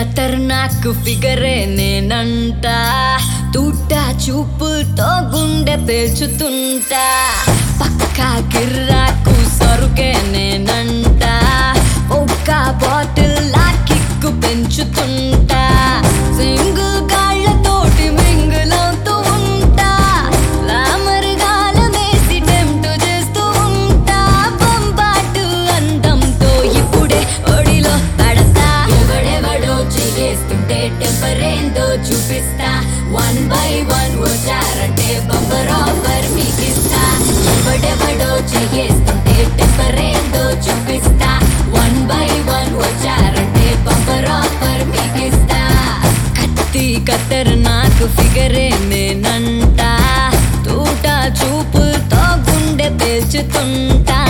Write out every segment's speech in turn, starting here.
ఖతర్నాక్ ఫిగరే నేనంట తూటా చూపుతో గుండె పేల్చుతుంటా పక్కా కిర్రాకు సరుకే నేనంట ఒక్క బాటిల్ లా కిక్కు పెంచుతుంటా సింగిల్ కాళ్ళతోటి మింగులవుతూ ఉంటా లామర్ గాలమేసి టెంప్ట్ చేస్తూ ఉంటా బంబాటు అందంతో ఇప్పుడే ఒడిలో పడతా ఎవడెవడో చేస్తుంటే టెంపరేందో చూపిస్తా 1 by 1 వచ్చారంటే బంపర్ ఆఫర్ మీకిస్తా ఎవడెవడో చేస్తుంటే టెంపరేందో చూపిస్తా 1 by 1 వచ్చారంటే బంపర్ ఆఫర్ మీకిస్తా కత్తి ఖతర్నాక్ ఫిగరే నేనంట తూటా చూపుతో గుండె పేల్చుతుంటా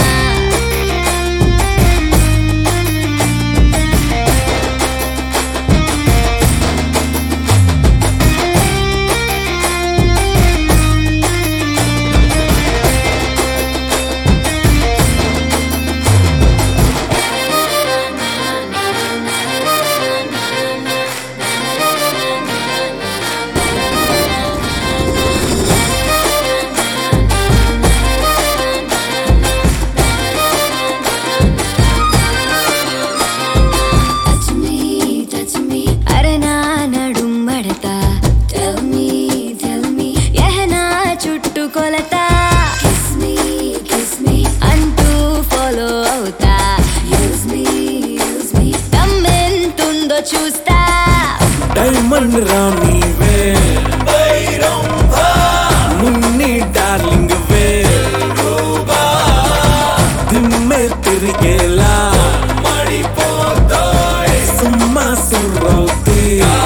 అంటూ ఫాలో అవుతా దమ్మెంతుందో చూస్తా డైమండ్ రాణివే మున్ని డార్లింగ్ వే దిమ్మె తిరిగేలా సుమ్మా సుర్రవుతీ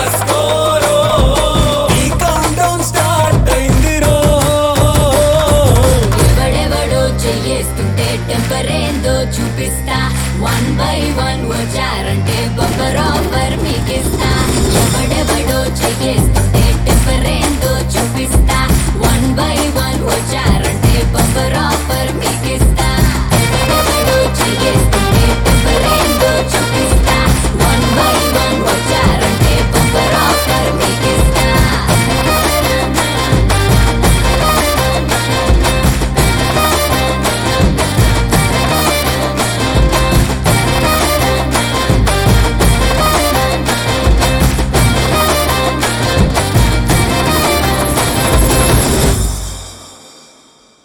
చేస్తుంటే టెంపరేందో చూపిస్తా 1 by 1 వచ్చారంటే బంపర్ ఆఫర్ మీకిస్తా ఎవడెవడో చేస్తుంటే టెంపరేందో చూపిస్తా 1 by 1 వచ్చారంటే బంపర్ ఆఫర్ మీకిస్తా